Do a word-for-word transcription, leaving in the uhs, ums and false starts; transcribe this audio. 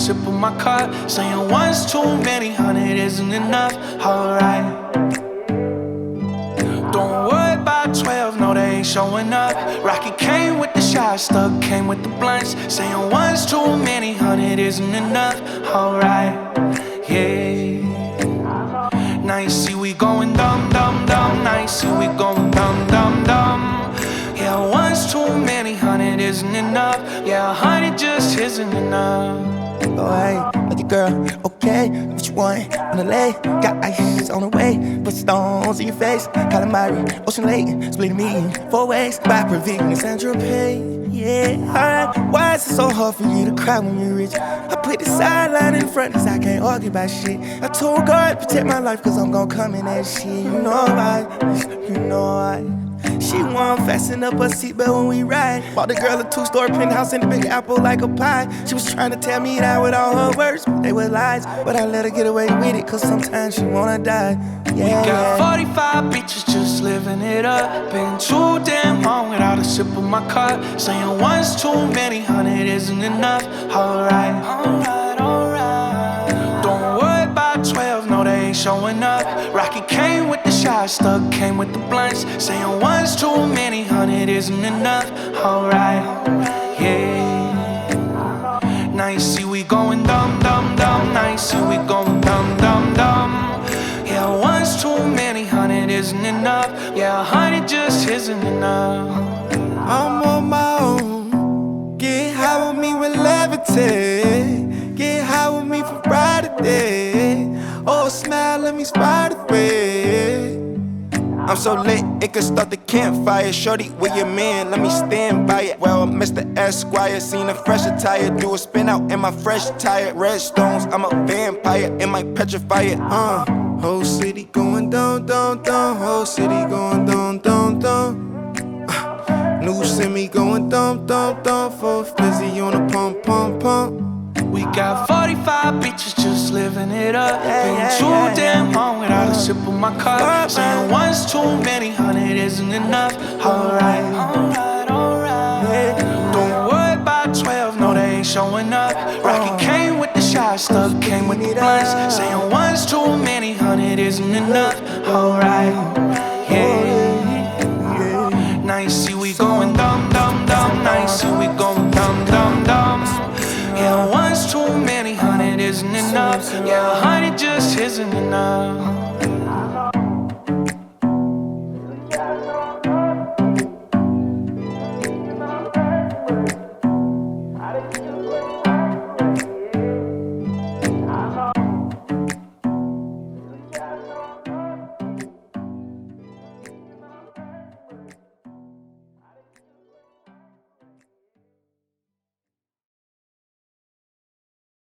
sip of my cup. Saying one's too many, hundred isn't enough. Alright. Don't worry about twelve, no they ain't showing up. Rocky came with the shots, Stuck came with the blunts. Saying one's too many, hundred isn't enough. Alright, yeah. Now you see we going dumb, dumb, dumb. Now you see we going dumb, dumb, dumb. Yeah, one's too many, hundred isn't enough. Yeah, a hundred just isn't enough. Oh, hey, other girl, okay, what you want? Wanna lay? Got ice on the way, put stones in your face. Calamari, Ocean Lake, split me four ways. By Providence, Sandra Pay, yeah, alright. Why is it so hard for you to cry when you're rich? I put the sideline in front, cause I can't argue about shit. I told God, protect my life, cause I'm gon' come in that shit. You know why, you know why. She want fasten up her seatbelt when we ride. Bought the girl a two-story penthouse in the Big Apple like a pie. She was trying to tell me that with all her words, but they were lies. But I let her get away with it, cause sometimes she wanna die. Yeah, we got yeah. forty-five bitches just living it up. Been too damn long without a sip of my cup. Saying one's too many, hundred isn't enough. Alright, alright, alright. Don't worry about twelve, no they ain't showing up. Rocky came with the shots, Stuck came with the blunts. Saying one's too many, hundred isn't enough. Alright, yeah. Now you see we going dumb, dumb, dumb. Now you see we going dumb, dumb, dumb. Yeah, one's too many, hundred isn't enough. Yeah, a hundred just isn't enough. I'm on my own. Get high with me with levitate. Get high with me for Friday. Oh, smile, let me spot it way. I'm so lit, it could start the campfire. Shorty, where your man? Let me stand by it. Well, Mister Esquire, seen a fresh attire. Do a spin out in my fresh tire. Red stones, I'm a vampire, it might petrify it. Uh, whole city going down, down, down. Whole city going down, down, down. Uh, new semi going down, down, down. For Flizzy on a pump, pump, pump. We got forty-five bitches just living it up. Yeah, Been yeah, too yeah, damn yeah. long without a sip of my cup. Saying one's too many, hundred isn't enough. Alright, alright, alright. Yeah. Don't worry about twelve, no they ain't showing up. Rocky came with the shots, Stuck came with the blunts. Saying one's too many, hundred isn't enough. Alright, yeah. Now you see we going dumb, dumb, dumb. Now you see we going dumb, dumb, dumb. Yeah, one's too many, hundred isn't enough. Yeah, a hundred just isn't enough.